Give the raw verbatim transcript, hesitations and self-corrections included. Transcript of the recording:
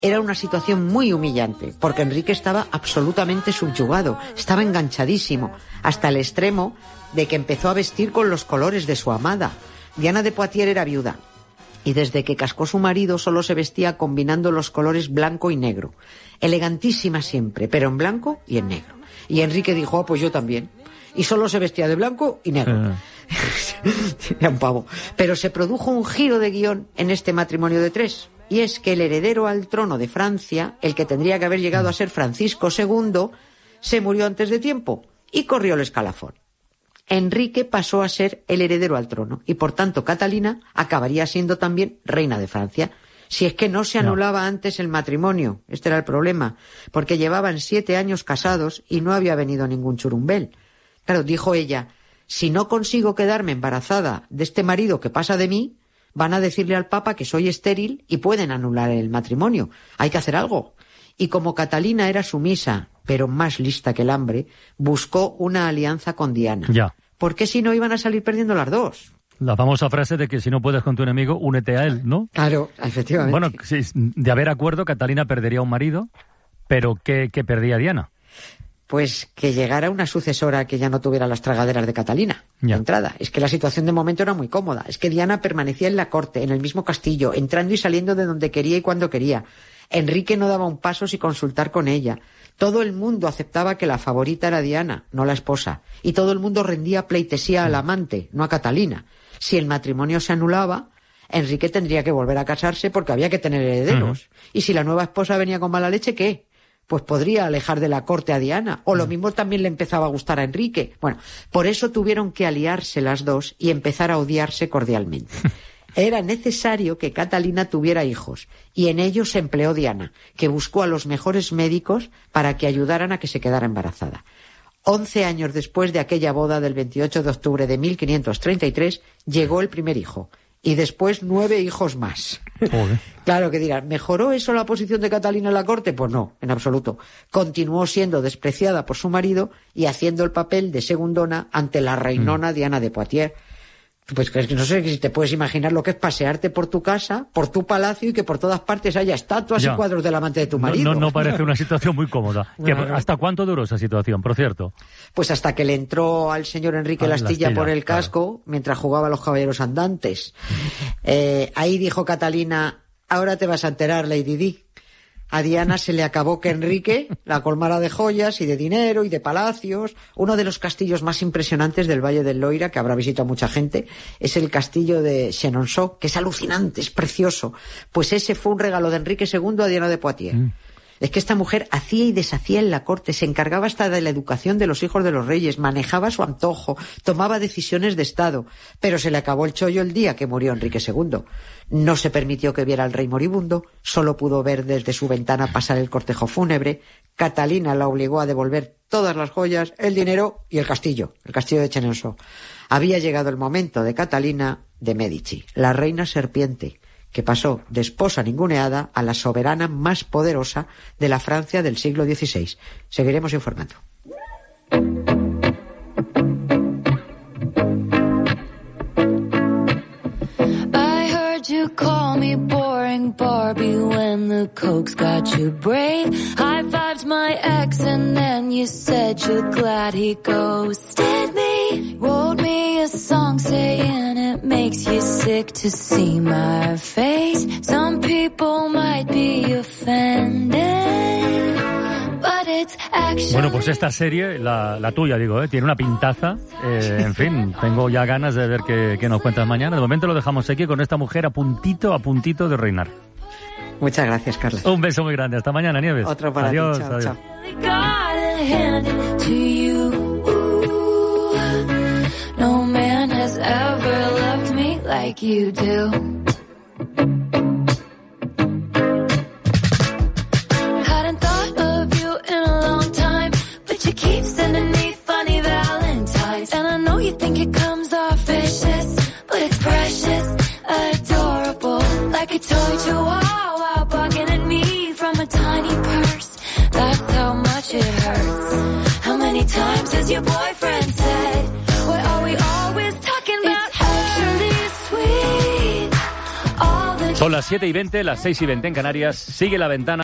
Era una situación muy humillante, porque Enrique estaba absolutamente subyugado, estaba enganchadísimo, hasta el extremo de que empezó a vestir con los colores de su amada. Diana de Poitiers era viuda, y desde que cascó su marido solo se vestía combinando los colores blanco y negro. Elegantísima siempre, pero en blanco y en negro. Y Enrique dijo, oh, pues yo también. Y solo se vestía de blanco y negro. Uh. Era un pavo. Pero se produjo un giro de guión en este matrimonio de tres. Y es que el heredero al trono de Francia, el que tendría que haber llegado a ser Francisco segundo, se murió antes de tiempo y corrió el escalafón. Enrique pasó a ser el heredero al trono y, por tanto, Catalina acabaría siendo también reina de Francia. Si es que no se anulaba no. antes el matrimonio, este era el problema, porque llevaban siete años casados y no había venido ningún churumbel. Claro, dijo ella, si no consigo quedarme embarazada de este marido que pasa de mí, van a decirle al Papa que soy estéril y pueden anular el matrimonio. Hay que hacer algo. Y como Catalina era sumisa, pero más lista que el hambre, buscó una alianza con Diana. Ya. Porque si no iban a salir perdiendo las dos. La famosa frase de que si no puedes con tu enemigo, únete a él, ¿no? Claro, efectivamente. Bueno, si de haber acuerdo, Catalina perdería un marido, pero ¿qué, qué perdía Diana? Pues que llegara una sucesora que ya no tuviera las tragaderas de Catalina. Ya. De entrada. Es que la situación de momento era muy cómoda. Es que Diana permanecía en la corte, en el mismo castillo, entrando y saliendo de donde quería y cuando quería. Enrique no daba un paso sin consultar con ella. Todo el mundo aceptaba que la favorita era Diana, no la esposa. Y todo el mundo rendía pleitesía al amante, no a Catalina. Si el matrimonio se anulaba, Enrique tendría que volver a casarse porque había que tener herederos. Uh-huh. Y si la nueva esposa venía con mala leche, ¿qué? Pues podría alejar de la corte a Diana, o lo mismo también le empezaba a gustar a Enrique. Bueno, por eso tuvieron que aliarse las dos y empezar a odiarse cordialmente. Era necesario que Catalina tuviera hijos, y en ello se empleó Diana, que buscó a los mejores médicos para que ayudaran a que se quedara embarazada. Once años después de aquella boda del veintiocho de octubre de mil quinientos treinta y tres, llegó el primer hijo. Y después nueve hijos más. Joder. Claro que dirán, ¿mejoró eso la posición de Catalina en la corte? Pues no, en absoluto. Continuó siendo despreciada por su marido y haciendo el papel de segundona ante la reinona mm. Diana de Poitiers. Pues que no sé si te puedes imaginar lo que es pasearte por tu casa, por tu palacio y que por todas partes haya estatuas ya. y cuadros del amante de tu marido. No, no, no parece una situación muy cómoda. ¿Que no, no. ¿Hasta cuánto duró esa situación, por cierto? Pues hasta que le entró al señor Enrique ah, la astilla, astilla por el casco, claro. mientras jugaba a los caballeros andantes. Eh, ahí dijo Catalina, ahora te vas a enterar, Lady Di. A Diana se le acabó que Enrique la colmara de joyas y de dinero y de palacios. Uno de los castillos más impresionantes del Valle del Loira, que habrá visitado mucha gente, es el castillo de Chenonceau, que es alucinante, es precioso. Pues ese fue un regalo de Enrique segundo a Diana de Poitiers. Mm. Es que esta mujer hacía y deshacía en la corte, se encargaba hasta de la educación de los hijos de los reyes, manejaba su antojo, tomaba decisiones de Estado, pero se le acabó el chollo el día que murió Enrique segundo. No se permitió que viera al rey moribundo, solo pudo ver desde su ventana pasar el cortejo fúnebre. Catalina la obligó a devolver todas las joyas, el dinero y el castillo, el castillo de Chenonceau. Había llegado el momento de Catalina de Medici, la reina serpiente, que pasó de esposa ninguneada a la soberana más poderosa de la Francia del siglo dieciséis. Seguiremos informando. I heard you call me boring Barbie when the coke's got you brave. High-fived my ex and then you said you're glad he ghosted me. Wrote me a song saying it makes you sick to see my face. Some people might be offended, but it's actually... Bueno, pues esta serie, la, la tuya digo, ¿eh? Tiene una pintaza. Eh, en fin, tengo ya ganas de ver qué, qué nos cuentas mañana. De momento lo dejamos aquí con esta mujer a puntito, a puntito de reinar. Muchas gracias, Carlos. Un beso muy grande. Hasta mañana, Nieves. Otro para adiós, ti. Chao, adiós. Chao. No man has ever loved me like you do. Hadn't thought of you in a long time, but you keep sending me funny valentines. And I know you think it comes off vicious, but it's precious, adorable, like a toy chihuahua bugging at me from a tiny purse. That's how much it hurts. How many times has your boyfriend said, what are we always talking about? It's actually sweet, all the Son las siete y veinte, las seis y veinte en Canarias. Sigue La Ventana.